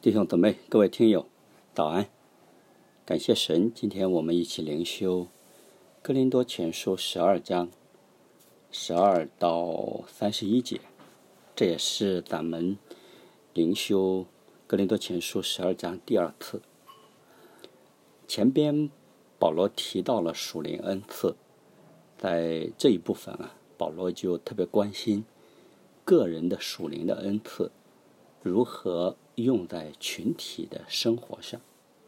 弟兄姊妹，各位听友，早安！感谢神，今天我们一起灵修哥林多前书12章12到31节，这也是咱们灵修哥林多前书12章第二次。前边保罗提到了属灵恩赐，在这一部分保罗就特别关心个人的属灵的恩赐如何用在群体的生活上。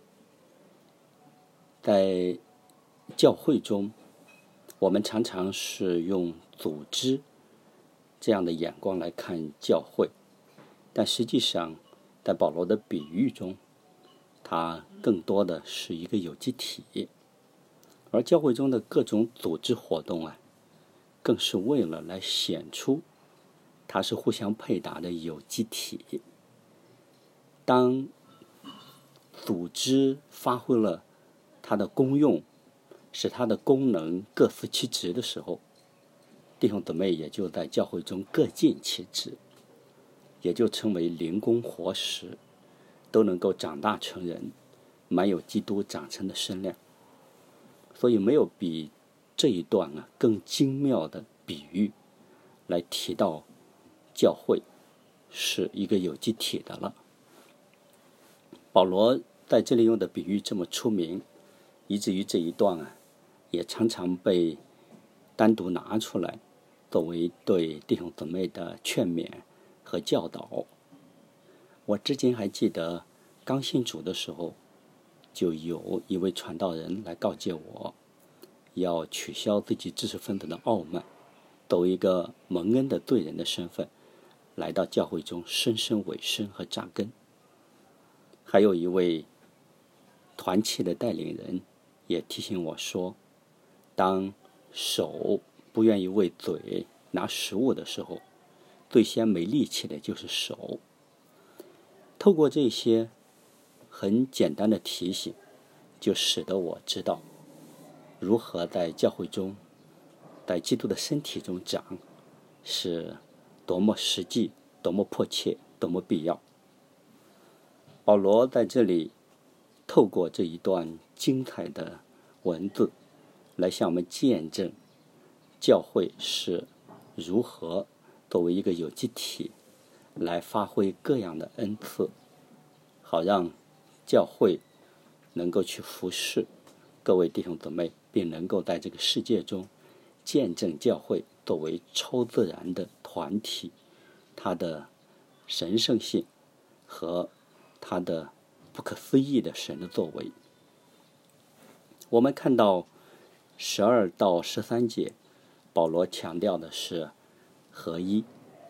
在教会中，我们常常是用组织这样的眼光来看教会，但实际上在保罗的比喻中，它更多的是一个有机体，而教会中的各种组织活动更是为了来显出它是互相配搭的有机体。当组织发挥了它的功用，使它的功能各司其职的时候，弟兄姊妹也就在教会中各尽其职，也就称为灵工活石，都能够长大成人，满有基督长成的身量。所以没有比这一段更精妙的比喻来提到教会是一个有机体的了。保罗在这里用的比喻这么出名，以至于这一段也常常被单独拿出来作为对弟兄姊妹的劝勉和教导。我至今还记得刚信主的时候，就有一位传道人来告诫我，要取消自己知识分子的傲慢，作为一个蒙恩的罪人的身份来到教会中深深委身和扎根。还有一位团契的带领人也提醒我说，当手不愿意为嘴拿食物的时候，最先没力气的就是手。透过这些很简单的提醒，就使得我知道如何在教会中，在基督的身体中长，是多么实际，多么迫切，多么必要。保罗在这里透过这一段精彩的文字来向我们见证教会是如何作为一个有机体来发挥各样的恩赐，好让教会能够去服侍各位弟兄姊妹，并能够在这个世界中见证教会作为超自然的团体，它的神圣性和它的不可思议的神的作为。我们看到12到13节，保罗强调的是合一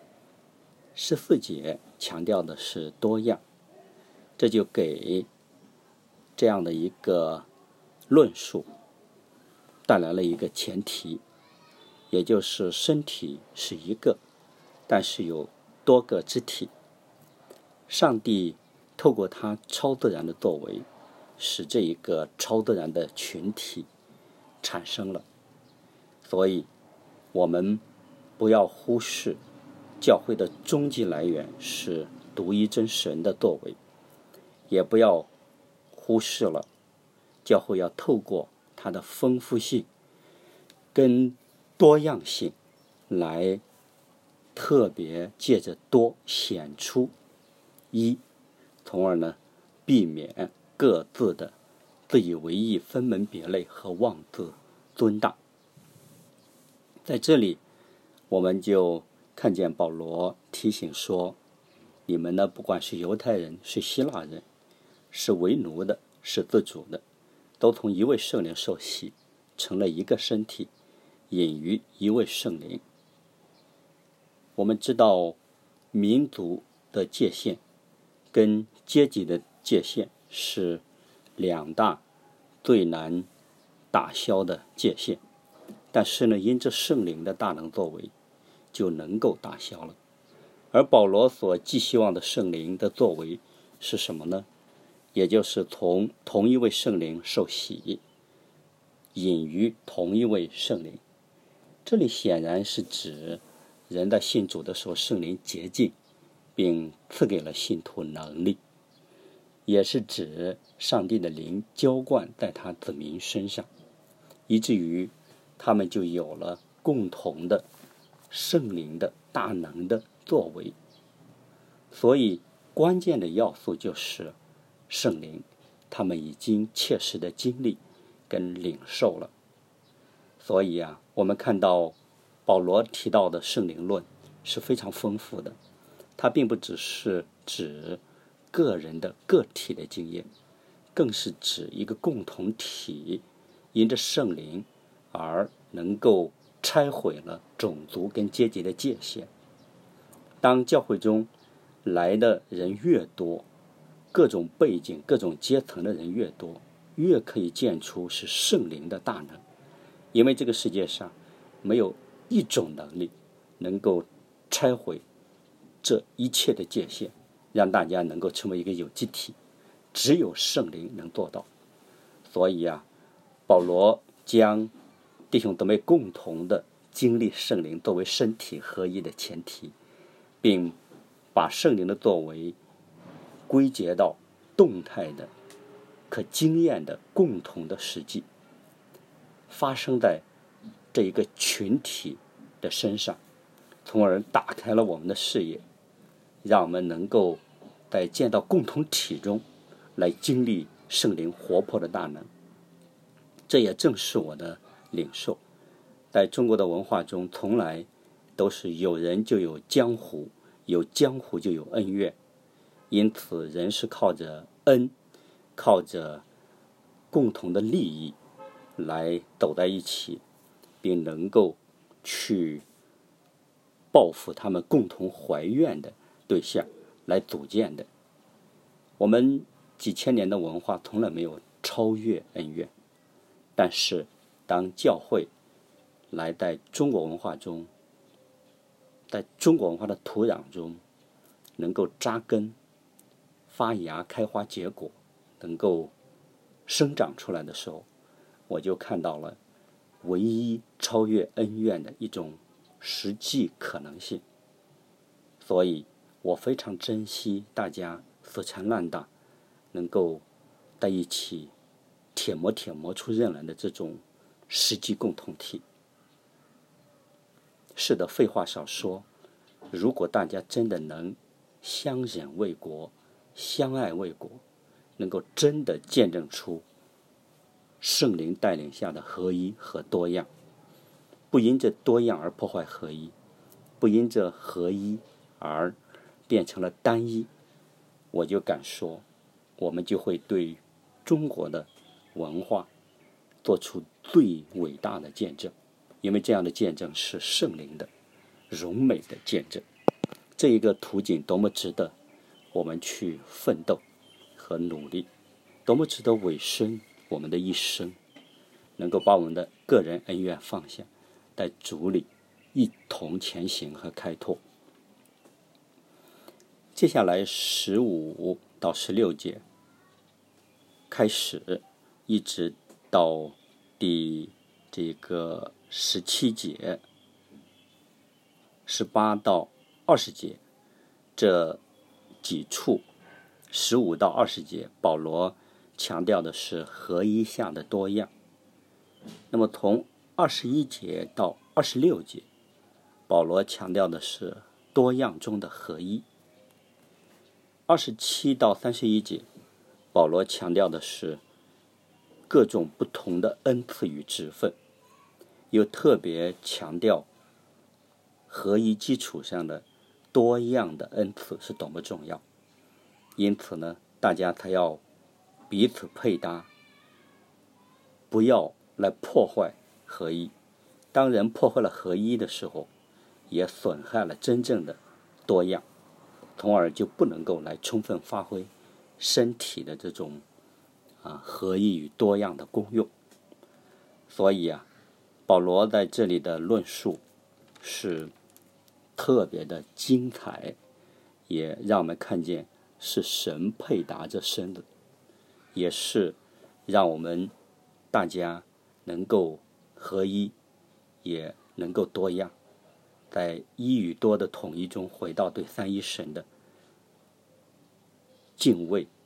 ，14节强调的是多样，这就给这样的一个论述带来了一个前提，也就是身体是一个，但是有多个肢体。上帝透过他超自然的作为，使这一个超自然的群体产生了。所以我们不要忽视教会的终极来源是独一真神的作为，也不要忽视了教会要透过它的丰富性跟多样性来特别借着多显出一，从而避免各自的自以为意、分门别类和妄自尊大。在这里我们就看见保罗提醒说，你们不管是犹太人，是希腊人，是为奴的，是自主的，都从一位圣灵受洗，成了一个身体，隐于一位圣灵。我们知道民族的界限跟阶级的界限是两大最难打消的界限，但是因这圣灵的大能作为，就能够打消了。而保罗所寄希望的圣灵的作为是什么呢？也就是从同一位圣灵受洗，隐于同一位圣灵。这里显然是指人在信主的时候，圣灵洁净并赐给了信徒能力。 也是指上帝的灵浇灌在他子民身上，以至于他们就有了共同的圣灵的大能的作为。所以关键的要素就是圣灵，他们已经切实的经历跟领受了。所以我们看到保罗提到的圣灵论是非常丰富的，它并不只是指个人的个体的经验，更是指一个共同体因着圣灵而能够拆毁了种族跟阶级的界限。当教会中来的人越多，各种背景各种阶层的人越多，越可以见出是圣灵的大能。因为这个世界上没有一种能力能够拆毁这一切的界限，让大家能够成为一个有机体，只有圣灵能做到。所以保罗将弟兄姊妹共同的经历圣灵作为身体合一的前提，并把圣灵的作为归结到动态的可经验的共同的实际，发生在这一个群体的身上，从而打开了我们的视野，让我们能够在见到共同体中来经历圣灵活泼的大能。这也正是我的领受。在中国的文化中，从来都是有人就有江湖，有江湖就有恩怨，因此人是靠着恩，靠着共同的利益来走在一起，并能够去报复他们共同怀怨的对象来组建的。我们几千年的文化从来没有超越恩怨，但是当教会来在中国文化中，在中国文化的土壤中能够扎根发芽开花结果，能够生长出来的时候，我就看到了唯一超越恩怨的一种实际可能性。所以我非常珍惜大家死缠烂打能够在一起铁磨出刃来的这种实际共同体。是的，废话少说，如果大家真的能相忍为国，相爱为国，能够真的见证出圣灵带领下的合一和多样，不因这多样而破坏合一，不因这合一而变成了单一，我就敢说，我们就会对中国的文化做出最伟大的见证。因为这样的见证是圣灵的荣美的见证。这一个途径多么值得我们去奋斗和努力，多么值得委身我们的一生，能够把我们的个人恩怨放下，在主里一同前行和开拓。接下来15到16节开始，一直到第17节18到20节，这几处15到20节保罗强调的是合一下的多样。那么从21节到26节保罗强调的是多样中的合一。27到31节保罗强调的是各种不同的恩赐与职分，又特别强调合一基础上的多样的恩赐是多么重要。因此呢，大家才要彼此配搭，不要来破坏合一。当人破坏了合一的时候，也损害了真正的多样，从而就不能够来充分发挥身体的这种合一与多样的功用。所以保罗在这里的论述是特别的精彩，也让我们看见是神配搭着身子，也是让我们大家能够合一，也能够多样，在一与多的统一中回到对三一神的敬畏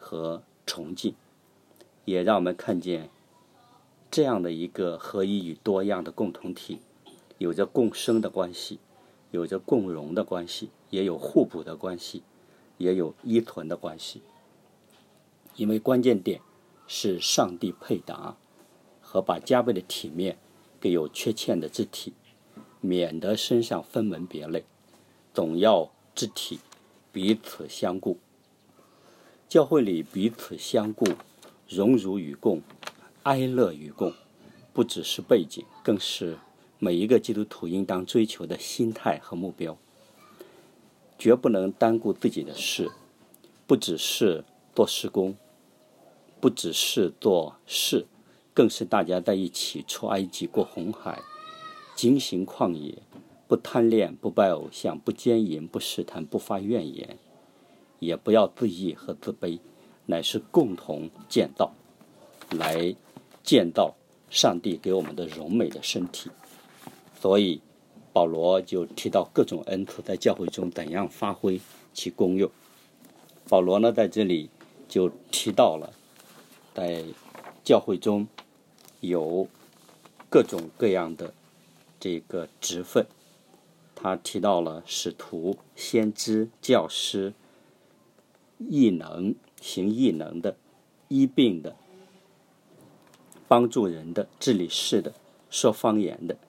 和崇敬，也让我们看见这样的一个合一与多样的共同体，有着共生的关系，有着共荣的关系，也有互补的关系，也有依存的关系。因为关键点是上帝配搭和把加倍的体面给有缺陷的肢体，免得身上分门别类，总要肢体彼此相顾。教会里彼此相顾，荣辱与共，哀乐与共，不只是背景，更是每一个基督徒应当追求的心态和目标。绝不能单顾自己的事，不只是做事工，不只是做事，更是大家在一起出埃及，过红海，经行旷野，不贪恋，不拜偶像，不奸淫，不试探，不发怨言，也不要自义和自卑，乃是共同建造，来建造上帝给我们的荣美的身体。所以保罗就提到各种恩赐在教会中怎样发挥其功用。保罗呢，在这里就提到了在教会中有各种各样的这个职分，他提到了使徒、先知、教师、异能、行异能的、医病的、帮助人的、治理事的、说方言的。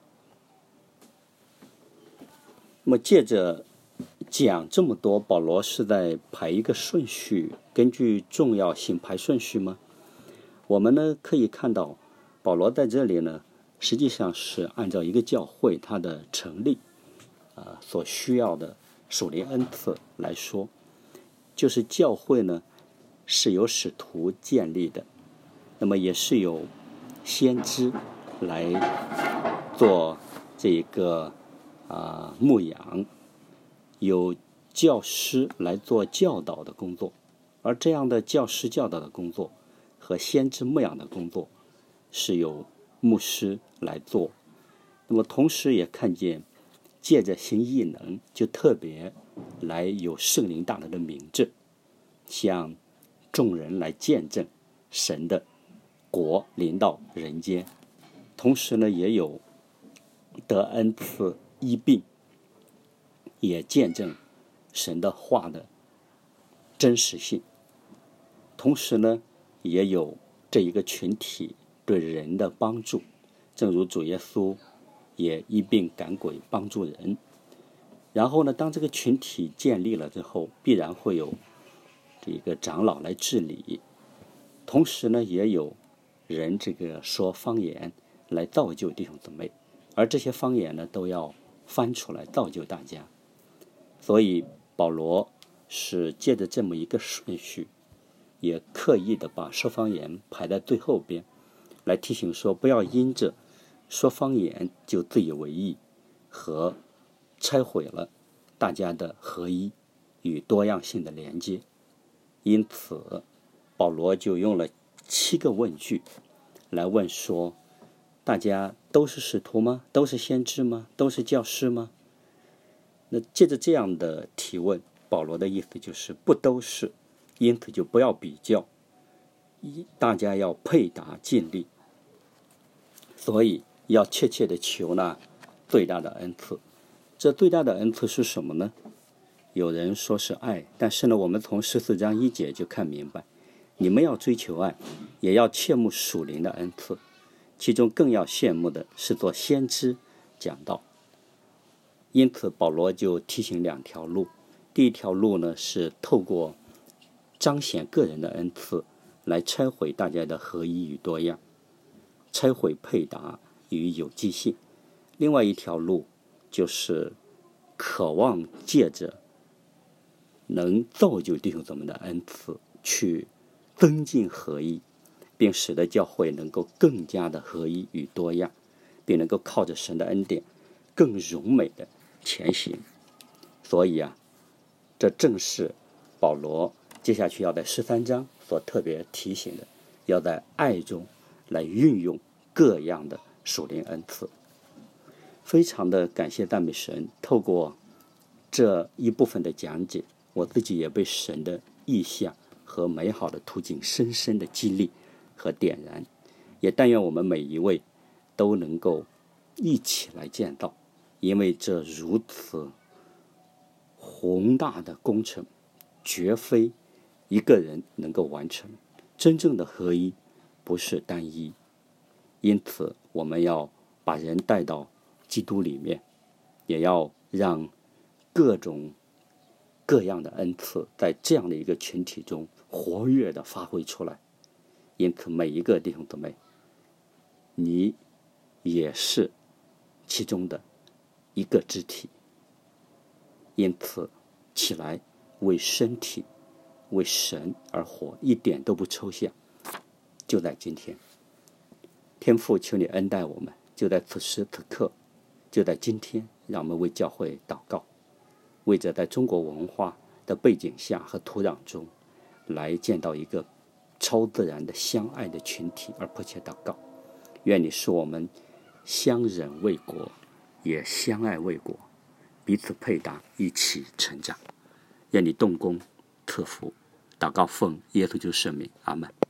那么借着讲这么多，保罗是在排一个顺序，根据重要性排顺序吗？我们呢可以看到，保罗在这里呢，实际上是按照一个教会它的成立所需要的属灵恩赐来说，就是教会呢是由使徒建立的，那么也是有先知来做这个牧养，有教师来做教导的工作，而这样的教师教导的工作和先知牧养的工作是由牧师来做。那么同时也看见借着行异能，就特别来有圣灵大能的明证，向众人来见证神的国临到人间。同时呢，也有得恩赐医病，也见证神的话的真实性。同时呢，也有这一个群体对人的帮助，正如主耶稣也医病赶鬼帮助人。然后呢，当这个群体建立了之后，必然会有这个长老来治理，同时呢，也有人这个说方言来造就弟兄姊妹，而这些方言呢，都要翻出来造就大家。所以保罗是借着这么一个顺序，也刻意的把说方言排在最后边，来提醒说，不要因着说方言就自以为意和拆毁了大家的合一与多样性的连接。因此保罗就用了7个问句来问说，大家都是使徒吗？都是先知吗？都是教师吗？那借着这样的提问，保罗的意思就是不都是，因此就不要比较，大家要配搭尽力，所以要切切的求那最大的恩赐。这最大的恩赐是什么呢？有人说是爱，但是呢，我们从14章1节就看明白，你们要追求爱，也要切慕属灵的恩赐，其中更要羡慕的是做先知讲道。因此保罗就提醒2条路。第一条路呢，是透过彰显个人的恩赐来拆毁大家的合一与多样，拆毁配搭与有机性。另外一条路就是渴望借着能造就弟兄姊妹的恩赐，去增进合一，并使得教会能够更加的合一与多样，并能够靠着神的恩典更荣美的前行。所以这正是保罗接下去要在13章所特别提醒的，要在爱中来运用各样的属灵恩赐。非常的感谢赞美神，透过这一部分的讲解，我自己也被神的意象和美好的途径深深的激励和点燃。也但愿我们每一位都能够一起来建造，因为这如此宏大的工程绝非一个人能够完成，真正的合一不是单一，因此我们要把人带到基督里面，也要让各种各样的恩赐在这样的一个群体中活跃的发挥出来。因此每一个弟兄姊妹，你也是其中的一个肢体，因此起来为身体为神而活，一点都不抽象。就在今天，天父求你恩待我们，就在此时此刻，就在今天，让我们为教会祷告，为着在中国文化的背景下和土壤中来见到一个超自然的相爱的群体而迫切祷告。愿你使我们相忍为国，也相爱为国，彼此配搭，一起成长。愿你动工赐福。祷告奉耶稣基督圣名，阿们。